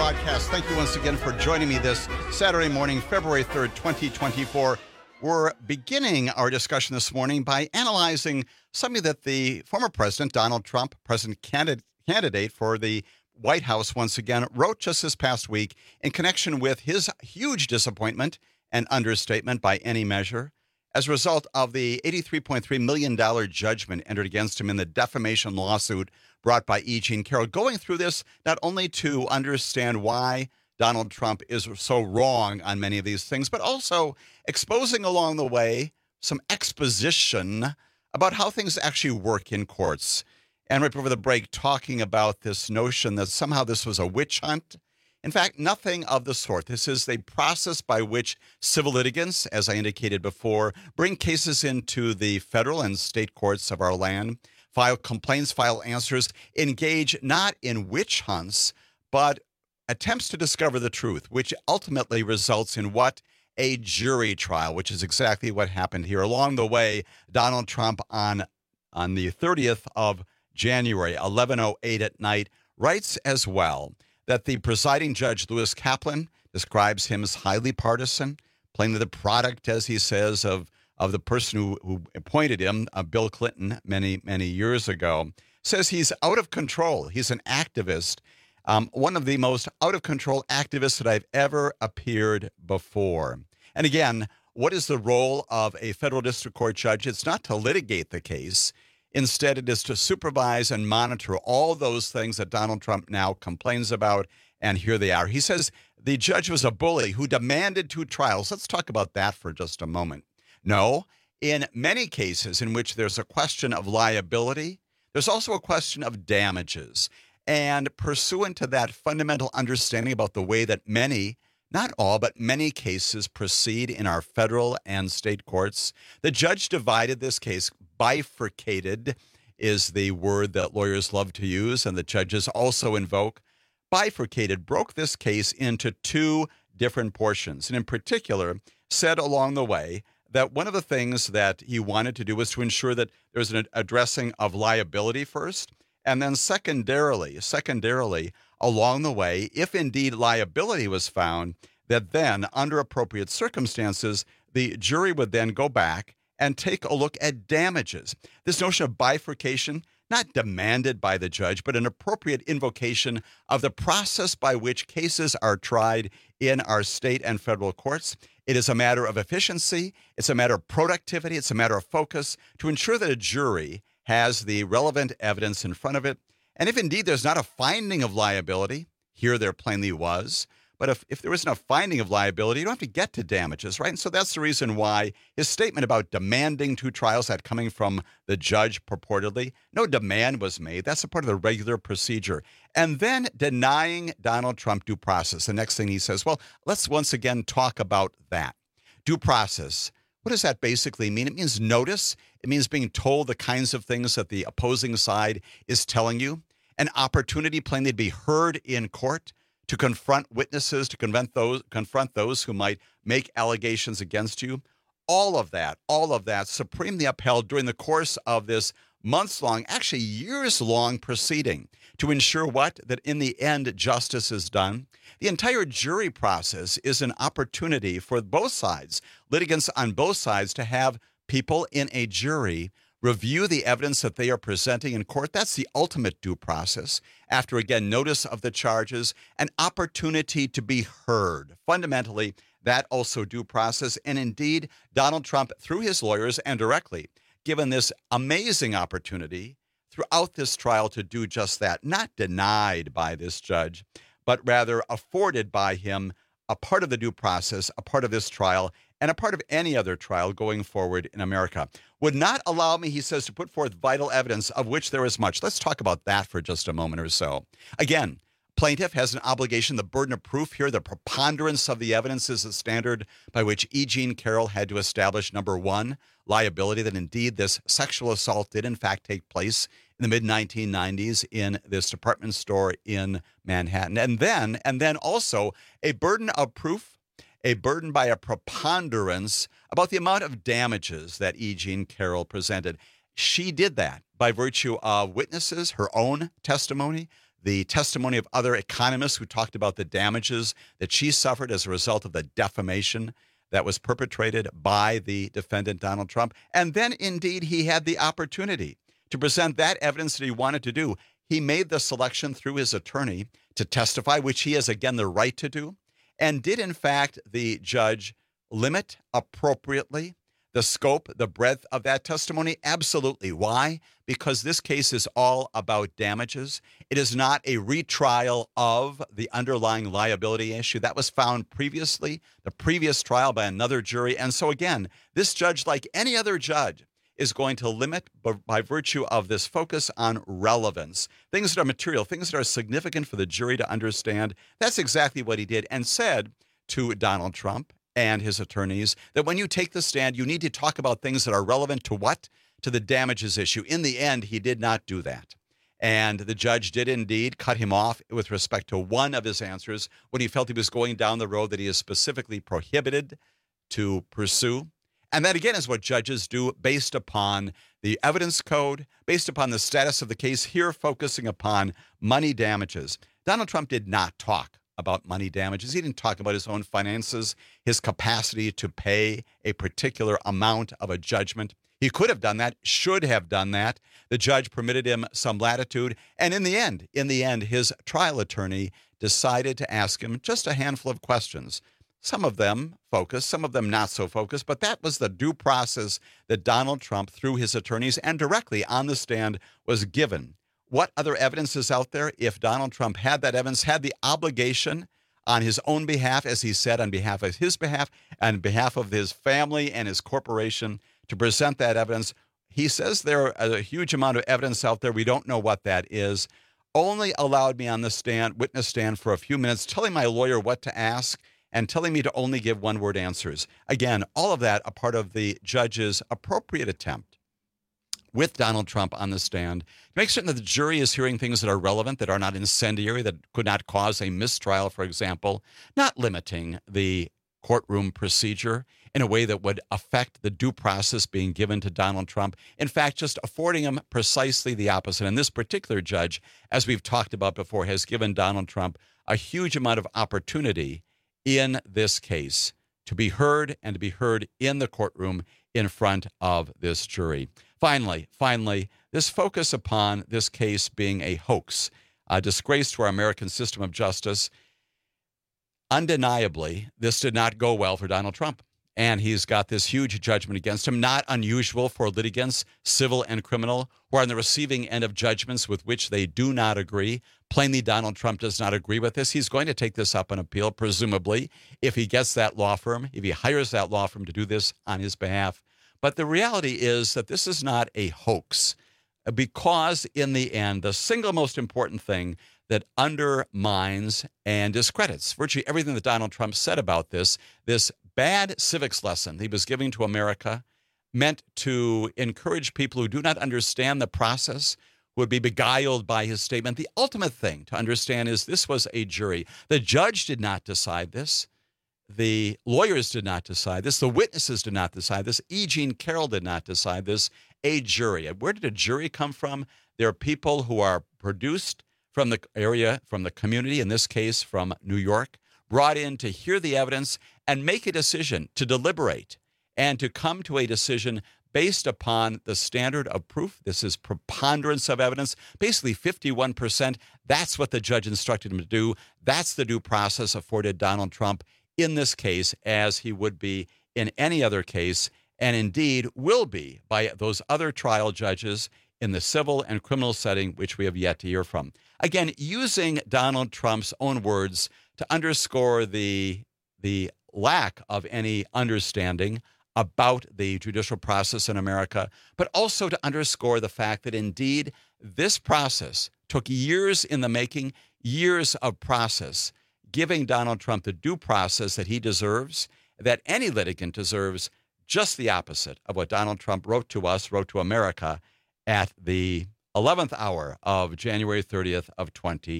broadcast. Thank you once again for joining me this Saturday morning, February 3rd, 2024. We're beginning our discussion this morning by analyzing something that the former president, Donald Trump, president candidate for the White House once again, wrote just this past week in connection with his huge disappointment and understatement by any measure as a result of the $83.3 million judgment entered against him in the defamation lawsuit brought by E. Jean Carroll. Going through this not only to understand why Donald Trump is so wrong on many of these things, but also exposing along the way some exposition about how things actually work in courts. And right before the break, talking about this notion that somehow this was a witch hunt. In fact, nothing of the sort. This is the process by which civil litigants, as I indicated before, bring cases into the federal and state courts of our land, file complaints, file answers, engage not in witch hunts, but attempts to discover the truth, which ultimately results in what? A jury trial, which is exactly what happened here. Along the way, Donald Trump on the 30th of January, 11:08 at night, writes as well that the presiding judge, Lewis Kaplan, describes him as highly partisan, plainly the product, as he says, of the person who appointed him, Bill Clinton, many, many years ago, says he's out of control. He's an activist, one of the most out-of-control activists that I've ever appeared before. And again, what is the role of a federal district court judge? It's not to litigate the case. Instead, it is to supervise and monitor all those things that Donald Trump now complains about, and here they are. He says the judge was a bully who demanded 2 trials. Let's talk about that for just a moment. No, in many cases in which there's a question of liability, there's also a question of damages. And pursuant to that fundamental understanding about the way that many, not all, but many cases proceed in our federal and state courts, the judge divided this case. Bifurcated is the word that lawyers love to use, and the judges also invoke. Bifurcated, broke this case into 2 different portions, and in particular said along the way that one of the things that he wanted to do was to ensure that there's an addressing of liability first, and then secondarily, along the way, if indeed liability was found, that then, under appropriate circumstances, the jury would then go back and take a look at damages. This notion of bifurcation, not demanded by the judge, but an appropriate invocation of the process by which cases are tried in our state and federal courts. It is a matter of efficiency. It's a matter of productivity. It's a matter of focus to ensure that a jury has the relevant evidence in front of it. And if indeed there's not a finding of liability, here there plainly was, but if there isn't a finding of liability, you don't have to get to damages, right? And so that's the reason why his statement about demanding 2 trials, that coming from the judge purportedly, no demand was made. That's a part of the regular procedure. And then denying Donald Trump due process. The next thing he says, well, let's once again talk about that. Due process. What does that basically mean? It means notice. It means being told the kinds of things that the opposing side is telling you. An opportunity plainly to be heard in court, to confront witnesses, to confront those who might make allegations against you. All of that supremely upheld during the course of this months-long, actually years-long proceeding to ensure what? That in the end, justice is done. The entire jury process is an opportunity for both sides, litigants on both sides, to have people in a jury review the evidence that they are presenting in court. That's the ultimate due process. After, again, notice of the charges, an opportunity to be heard. Fundamentally, that also due process. And indeed, Donald Trump, through his lawyers and directly, given this amazing opportunity throughout this trial to do just that, not denied by this judge, but rather afforded by him a part of the due process, a part of this trial, and a part of any other trial going forward in America. Would not allow me, he says, to put forth vital evidence of which there is much. Let's talk about that for just a moment or so. Again, plaintiff has an obligation, the burden of proof here, the preponderance of the evidence is the standard by which E. Jean Carroll had to establish, number 1, liability, that indeed this sexual assault did in fact take place in the mid-1990s in this department store in Manhattan. And then also a burden of proof, a burden by a preponderance about the amount of damages that E. Jean Carroll presented. She did that by virtue of witnesses, her own testimony, the testimony of other economists who talked about the damages that she suffered as a result of the defamation that was perpetrated by the defendant, Donald Trump. And then, indeed, he had the opportunity to present that evidence that he wanted to do. He made the selection through his attorney to testify, which he has, again, the right to do. And did, in fact, the judge limit appropriately the scope, the breadth of that testimony? Absolutely. Why? Because this case is all about damages. It is not a retrial of the underlying liability issue. That was found previously, the previous trial by another jury. And so, again, this judge, like any other judge, is going to limit by virtue of this focus on relevance, things that are material, things that are significant for the jury to understand. That's exactly what he did, and said to Donald Trump and his attorneys that when you take the stand, you need to talk about things that are relevant to what? To the damages issue. In the end, he did not do that. And the judge did indeed cut him off with respect to one of his answers when he felt he was going down the road that he is specifically prohibited to pursue. And that, again, is what judges do based upon the evidence code, based upon the status of the case, here focusing upon money damages. Donald Trump did not talk about money damages. He didn't talk about his own finances, his capacity to pay a particular amount of a judgment. He could have done that, should have done that. The judge permitted him some latitude. And in the end, his trial attorney decided to ask him just a handful of questions. Some of them focused, some of them not so focused, but that was the due process that Donald Trump, through his attorneys and directly on the stand, was given. What other evidence is out there? If Donald Trump had that evidence, had the obligation on his own behalf, as he said, on behalf of his behalf, on behalf of his family and his corporation, to present that evidence. He says there are a huge amount of evidence out there. We don't know what that is. Only allowed me on the stand, witness stand, for a few minutes, telling my lawyer what to ask and telling me to only give one-word answers. Again, all of that a part of the judge's appropriate attempt with Donald Trump on the stand, to make certain that the jury is hearing things that are relevant, that are not incendiary, that could not cause a mistrial, for example, not limiting the courtroom procedure in a way that would affect the due process being given to Donald Trump. In fact, just affording him precisely the opposite. And this particular judge, as we've talked about before, has given Donald Trump a huge amount of opportunity in this case to be heard and to be heard in the courtroom in front of this jury. Finally, this focus upon this case being a hoax, a disgrace to our American system of justice. Undeniably, this did not go well for Donald Trump. And he's got this huge judgment against him, not unusual for litigants, civil and criminal, who are on the receiving end of judgments with which they do not agree. Plainly, Donald Trump does not agree with this. He's going to take this up on appeal, presumably, if he gets that law firm, if he hires that law firm to do this on his behalf. But the reality is that this is not a hoax, because in the end, the single most important thing that undermines and discredits virtually everything that Donald Trump said about this bad civics lesson he was giving to America, meant to encourage people who do not understand the process, who would be beguiled by his statement. The ultimate thing to understand is this was a jury. The judge did not decide this. The lawyers did not decide this. The witnesses did not decide this. E. Jean Carroll did not decide this. A jury. Where did a jury come from? There are people who are produced from the area, from the community, in this case from New York, brought in to hear the evidence and make a decision, to deliberate, and to come to a decision based upon the standard of proof. This is preponderance of evidence, basically 51%. That's what the judge instructed him to do. That's the due process afforded Donald Trump in this case, as he would be in any other case, and indeed will be by those other trial judges in the civil and criminal setting, which we have yet to hear from. Again, using Donald Trump's own words to underscore the lack of any understanding about the judicial process in America, but also to underscore the fact that indeed this process took years in the making, years of process, giving Donald Trump the due process that he deserves, that any litigant deserves, just the opposite of what Donald Trump wrote to us, wrote to America at the 11th hour of January 30th of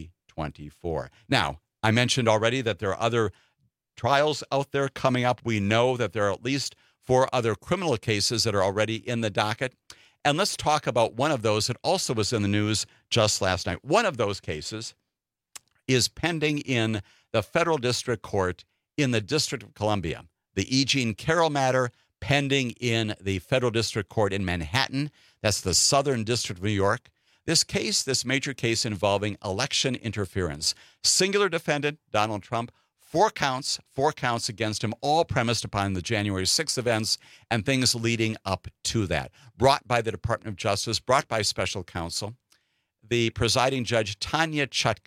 2024. Now, I mentioned already that there are other trials out there coming up. We know that there are at least 4 other criminal cases that are already in the docket. And let's talk about one of those that also was in the news just last night. One of those cases is pending in the federal district court in the District of Columbia. The E. Jean Carroll matter pending in the federal district court in Manhattan. That's the Southern District of New York. This case, this major case involving election interference. Singular defendant, Donald Trump. 4 counts against him, all premised upon the January 6th events and things leading up to that. Brought by the Department of Justice, brought by special counsel. The presiding judge, Tanya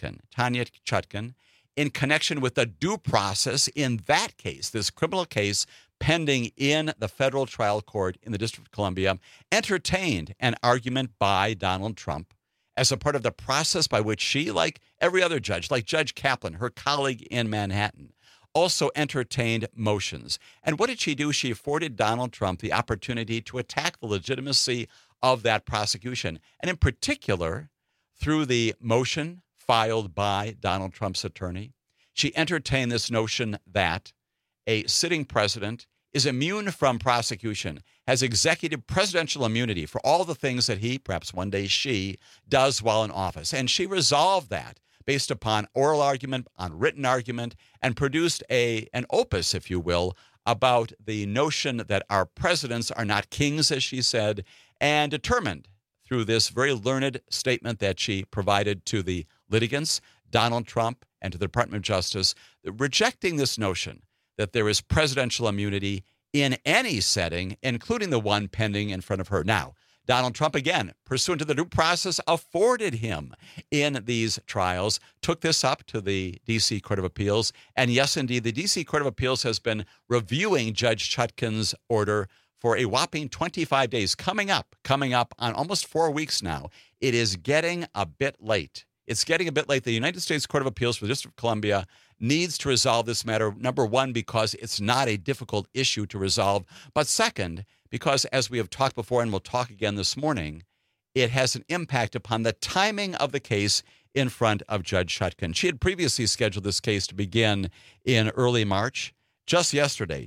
Chutkan, in connection with the due process in that case, this criminal case pending in the federal trial court in the District of Columbia, entertained an argument by Donald Trump as a part of the process by which she, like every other judge, like Judge Kaplan, her colleague in Manhattan, also entertained motions. And what did she do? She afforded Donald Trump the opportunity to attack the legitimacy of that prosecution. And in particular, through the motion filed by Donald Trump's attorney, she entertained this notion that a sitting president is immune from prosecution, has executive presidential immunity for all the things that he, perhaps one day she, does while in office. And she resolved that based upon oral argument, on written argument, and produced an opus, if you will, about the notion that our presidents are not kings, as she said, and determined through this very learned statement that she provided to the litigants, Donald Trump, and to the Department of Justice, rejecting this notion that there is presidential immunity in any setting, including the one pending in front of her. Now, Donald Trump, again, pursuant to the due process afforded him in these trials, took this up to the D.C. Court of Appeals. And yes, indeed, the D.C. Court of Appeals has been reviewing Judge Chutkan's order for a whopping 25 days, coming up on almost 4 weeks now. It is getting a bit late. It's getting a bit late. The United States Court of Appeals for the District of Columbia needs to resolve this matter, number one, because it's not a difficult issue to resolve, but second, because as we have talked before and we'll talk again this morning, it has an impact upon the timing of the case in front of Judge Chutkan. She had previously scheduled this case to begin in early March. Just yesterday,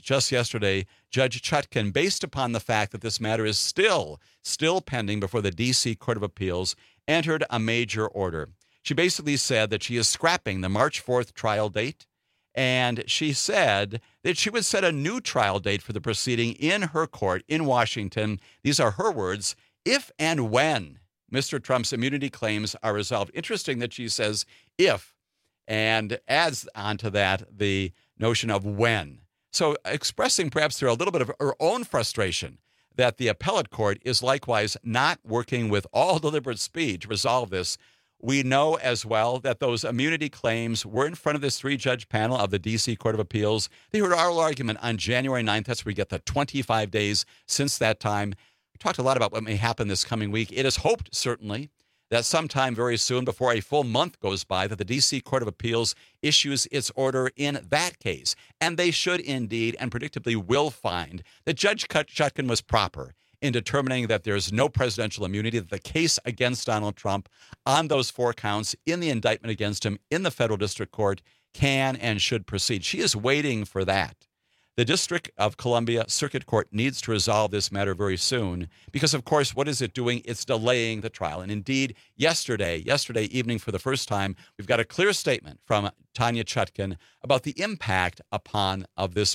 Judge Chutkan, based upon the fact that this matter is still pending before the D.C. Court of Appeals, entered a major order. She basically said that she is scrapping the March 4th trial date, and she said that she would set a new trial date for the proceeding in her court in Washington. These are her words, if and when Mr. Trump's immunity claims are resolved. Interesting that she says if, and adds onto that the notion of when. So expressing perhaps through a little bit of her own frustration that the appellate court is likewise not working with all deliberate speed to resolve this. We know as well that those immunity claims were in front of this 3-judge panel of the D.C. Court of Appeals. They heard oral argument on January 9th. That's where we get the 25 days since that time. We talked a lot about what may happen this coming week. It is hoped, certainly, that sometime very soon, before a full month goes by, that the D.C. Court of Appeals issues its order in that case. And they should indeed and predictably will find that Judge Chutkan was proper in determining that there's no presidential immunity, that the case against Donald Trump on those 4 counts in the indictment against him in the federal district court can and should proceed. She is waiting for that. The District of Columbia Circuit Court needs to resolve this matter very soon because, of course, what is it doing? It's delaying the trial. And indeed, yesterday evening for the first time, we've got a clear statement from Tanya Chutkan about the impact of this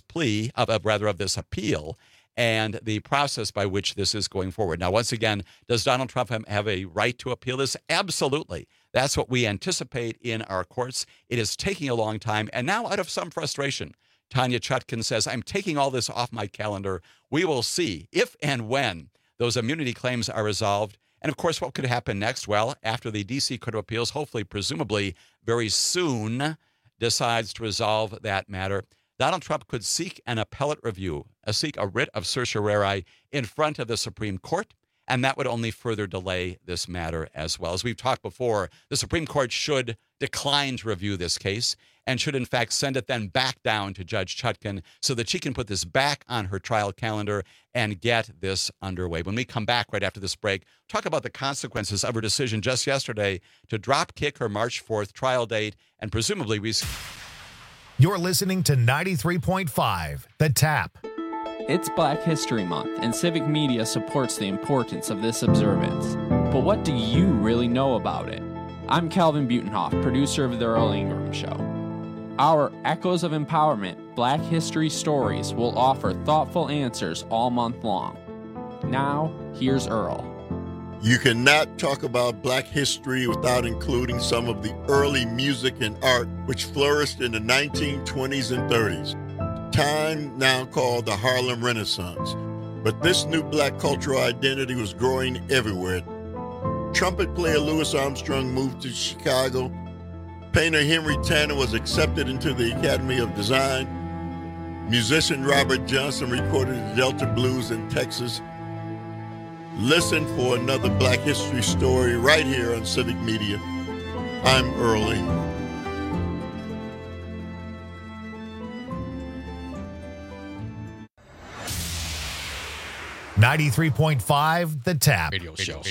appeal and the process by which this is going forward. Now, once again, does Donald Trump have a right to appeal this? Absolutely. That's what we anticipate in our courts. It is taking a long time. And now, out of some frustration, Tanya Chutkan says, I'm taking all this off my calendar. We will see if and when those immunity claims are resolved. And, of course, what could happen next? Well, after the D.C. Court of Appeals, hopefully, presumably, very soon, decides to resolve that matter, Donald Trump could seek an appellate review, seek a writ of certiorari in front of the Supreme Court, and that would only further delay this matter as well. As we've talked before, the Supreme Court should decline to review this case and should, in fact, send it then back down to Judge Chutkan so that she can put this back on her trial calendar and get this underway. When we come back right after this break, talk about the consequences of her decision just yesterday to drop kick her March 4th trial date and presumably You're listening to 93.5 The Tap. It's Black History Month, and Civic Media supports the importance of this observance. But what do you really know about it? I'm Calvin Butenhoff, producer of The Earl Ingram Show. Our Echoes of Empowerment Black History Stories will offer thoughtful answers all month long. Now, here's Earl. You cannot talk about Black history without including some of the early music and art which flourished in the 1920s and 30s. Time now called the Harlem Renaissance. But this new Black cultural identity was growing everywhere. Trumpet player Louis Armstrong moved to Chicago. Painter Henry Tanner was accepted into the Academy of Design. Musician Robert Johnson recorded the Delta Blues in Texas. Listen for another Black history story right here on Civic Media. I'm Earl Ingram. .5 The Tap. Radio show.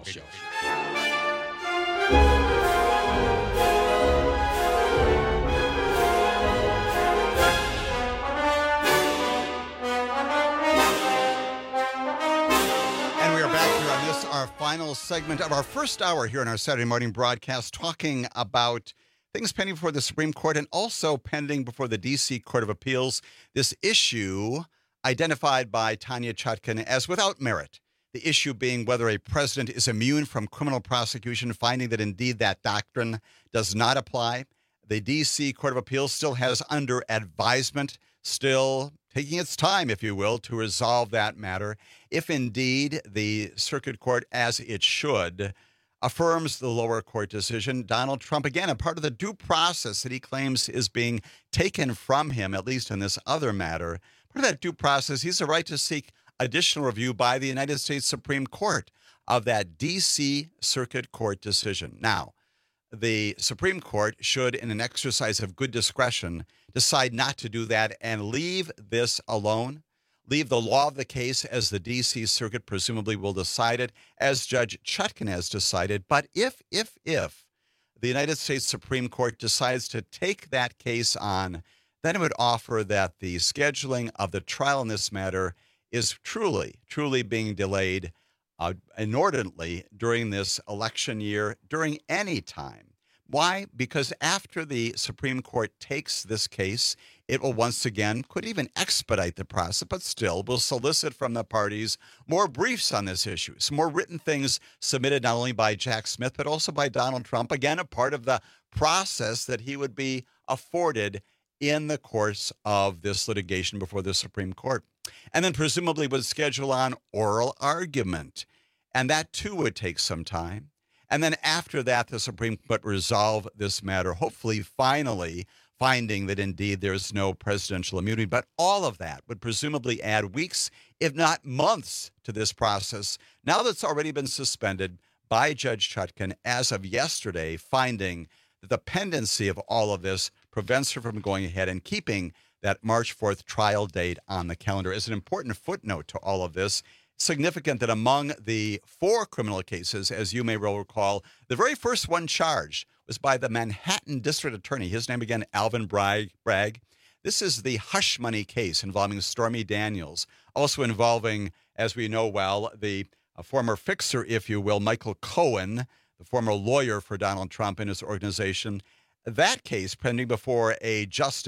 And we are back here on this, our final segment of our first hour here on our Saturday morning broadcast, talking about things pending before the Supreme Court and also pending before the D.C. Court of Appeals. This issue identified by Tanya Chutkan as without merit. The issue being whether a president is immune from criminal prosecution, finding that indeed that doctrine does not apply. The D.C. Court of Appeals still has under advisement, still taking its time, if you will, to resolve that matter. If indeed the circuit court, as it should, affirms the lower court decision, Donald Trump, again, a part of the due process that he claims is being taken from him, at least in this other matter, part of that due process, he's a right to seek additional review by the United States Supreme Court of that D.C. Circuit Court decision. Now, the Supreme Court should, in an exercise of good discretion, decide not to do that and leave this alone, leave the law of the case as the D.C. Circuit presumably will decide it, as Judge Chutkan has decided. But if the United States Supreme Court decides to take that case on, then it would offer that the scheduling of the trial in this matter is truly being delayed inordinately during this election year, during any time. Why? Because after the Supreme Court takes this case, it will once again, could even expedite the process, but still will solicit from the parties more briefs on this issue, some more written things submitted not only by Jack Smith, but also by Donald Trump, again, a part of the process that he would be afforded in the course of this litigation before the Supreme Court. And then presumably would schedule on oral argument. And that too would take some time. And then after that, the Supreme Court resolve this matter, hopefully finally finding that indeed there's no presidential immunity. But all of that would presumably add weeks, if not months, to this process. Now that's already been suspended by Judge Chutkan as of yesterday, finding that the pendency of all of this prevents her from going ahead and keeping that March 4th trial date on the calendar. As an important footnote to all of this, significant that among the 4 criminal cases, as you may well recall, the very first one charged was by the Manhattan District Attorney. His name again, Alvin Bragg. This is the hush money case involving Stormy Daniels, also involving, as we know well, the former fixer, if you will, Michael Cohen, the former lawyer for Donald Trump and his organization. That case pending before a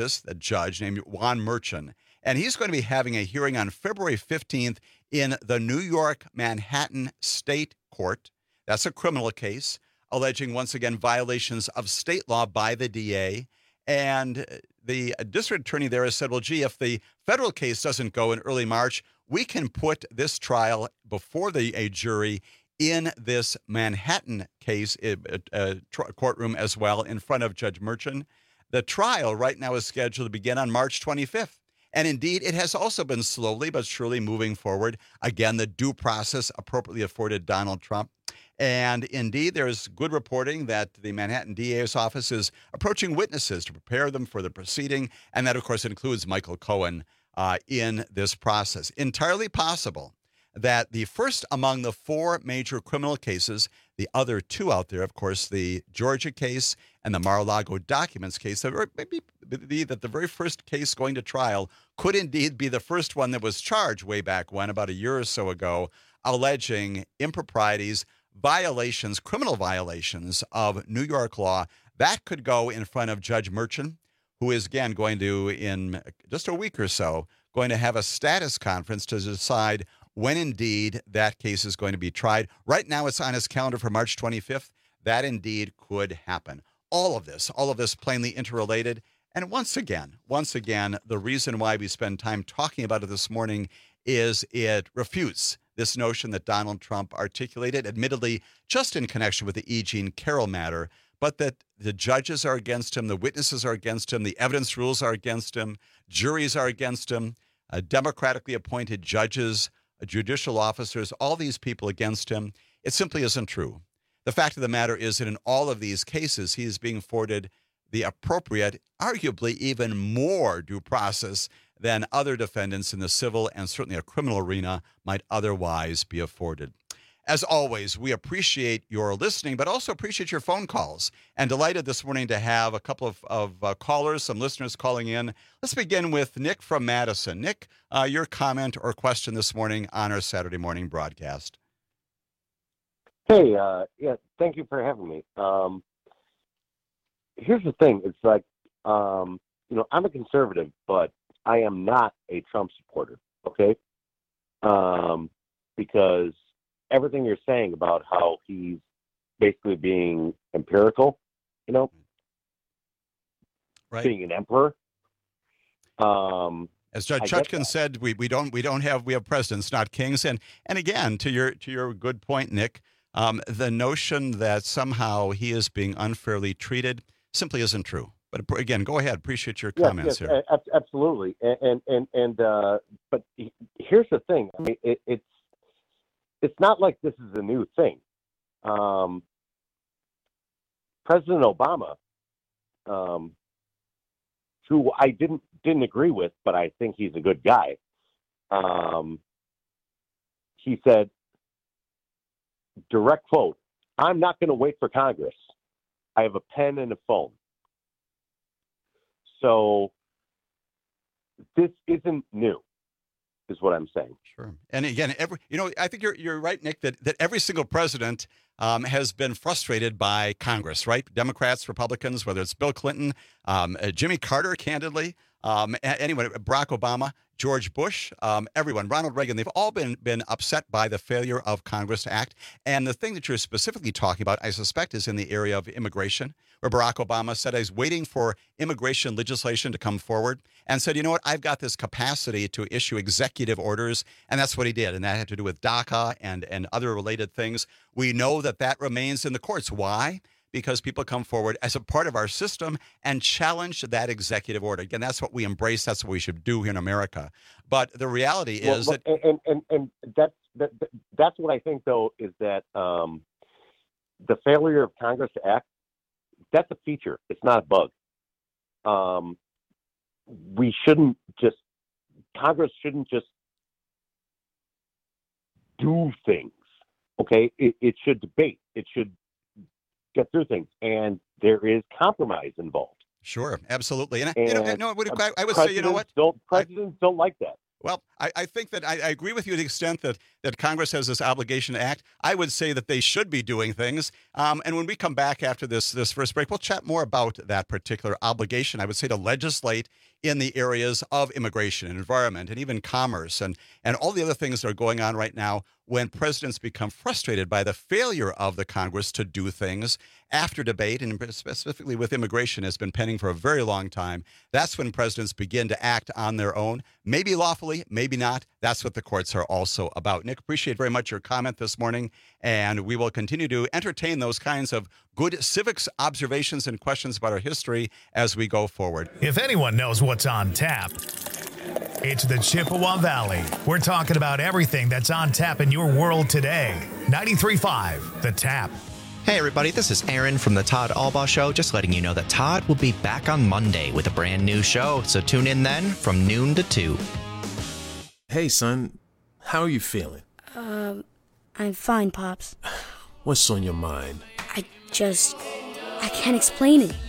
judge named Juan Merchan. And he's going to be having a hearing on February 15th in the New York Manhattan State Court. That's a criminal case alleging, once again, violations of state law by the DA. And the district attorney there has said, well, gee, if the federal case doesn't go in early March, we can put this trial before a jury in this Manhattan case courtroom as well in front of Judge Merchan. The trial right now is scheduled to begin on March 25th. And indeed, it has also been slowly but surely moving forward. Again, the due process appropriately afforded Donald Trump. And indeed, there's good reporting that the Manhattan DA's office is approaching witnesses to prepare them for the proceeding. And that, of course, includes Michael Cohen in this process. Entirely possible that the first among the 4 major criminal cases, The other two out there, of course, the Georgia case and the Mar-a-Lago documents case, that maybe that the very first case going to trial could indeed be the first one that was charged way back when, about a year or so ago, alleging improprieties, violations, criminal violations of New York law. That could go in front of Judge Merchan, who is, again, going to, in just a week or so, going to have a status conference to decide when indeed that case is going to be tried. Right now it's on his calendar for March 25th. That indeed could happen. All of this plainly interrelated. And once again, the reason why we spend time talking about it this morning is it refutes this notion that Donald Trump articulated, admittedly just in connection with the E. Jean Carroll matter, but that the judges are against him, the witnesses are against him, the evidence rules are against him, juries are against him, democratically appointed judges, judicial officers, all these people against him. It simply isn't true. The fact of the matter is that in all of these cases, he is being afforded the appropriate, arguably even more due process than other defendants in the civil and certainly a criminal arena might otherwise be afforded. As always, we appreciate your listening, but also appreciate your phone calls. And delighted this morning to have a couple of callers, some listeners calling in. Let's begin with Nick from Madison. Nick, your comment or question this morning on our Saturday morning broadcast. Hey, yeah, thank you for having me. Here's the thing. It's like, I'm a conservative, but I am not a Trump supporter, okay? Because everything you're saying about how he's basically being empirical, right, being an emperor. As Judge Chutkan said, we have presidents, not kings. And again, to your good point, Nick, the notion that somehow he is being unfairly treated simply isn't true. But again, go ahead. Appreciate your comments here. Absolutely. But here's the thing. I mean, it's not like this is a new thing. President Obama, who I didn't agree with, but I think he's a good guy. He said, direct quote, "I'm not going to wait for Congress. I have a pen and a phone." So this isn't new, is what I'm saying. Sure. And again, I think you're right, Nick, that every single president has been frustrated by Congress, right? Democrats, Republicans, whether it's Bill Clinton, Jimmy Carter, candidly, anyone, Barack Obama, George Bush, everyone, Ronald Reagan, they've all been upset by the failure of Congress to act. And the thing that you're specifically talking about, I suspect, is in the area of immigration, where Barack Obama said he's waiting for immigration legislation to come forward and said, you know what, I've got this capacity to issue executive orders. And that's what he did. And that had to do with DACA and other related things. We know that remains in the courts. Why? Because people come forward as a part of our system and challenge that executive order. Again, that's what we embrace. That's what we should do here in America. But the reality is that, and that's what I think, though, is that the failure of Congress to act, that's a feature. It's not a bug. Congress shouldn't just do things. Okay, it should debate. It should get through things, and there is compromise involved. Sure, absolutely. And I would say, you know what? Presidents don't like that. Well, I think that I agree with you to the extent that Congress has this obligation to act. I would say that they should be doing things. And when we come back after this first break, we'll chat more about that particular obligation. I would say to legislate in the areas of immigration and environment and even commerce and all the other things that are going on right now when presidents become frustrated by the failure of the Congress to do things after debate, and specifically with immigration has been pending for a very long time. That's when presidents begin to act on their own, maybe lawfully, maybe not. That's what the courts are also about. Nick, appreciate very much your comment this morning, and we will continue to entertain those kinds of good civics observations and questions about our history as we go forward. If anyone knows what's on tap, it's the Chippewa Valley. We're talking about everything that's on tap in your world today. 93.5 The Tap. Hey everybody, this is Aaron from the Todd Albaugh Show, just letting you know that Todd will be back on Monday with a brand new show, so tune in then from noon to 2. Hey son, how are you feeling? I'm fine, Pops. What's on your mind? I can't explain it.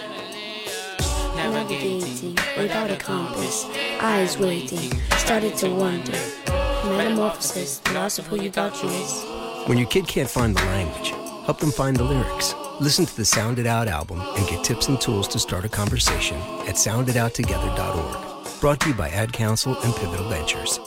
Navigating without a compass, eyes waiting, started to wonder. Metamorphosis, the loss of who you thought you was. When your kid can't find the language, help them find the lyrics. Listen to the Sound It Out album and get tips and tools to start a conversation at sounditouttogether.org. Brought to you by Ad Council and Pivotal Ventures.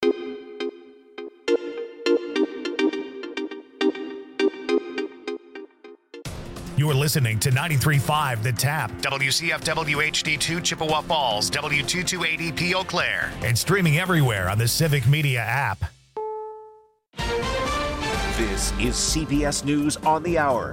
You're listening to 93.5 The Tap, WCFW HD2 Chippewa Falls, W228EP Eau Claire, and streaming everywhere on the Civic Media app. This is CBS News on the Hour,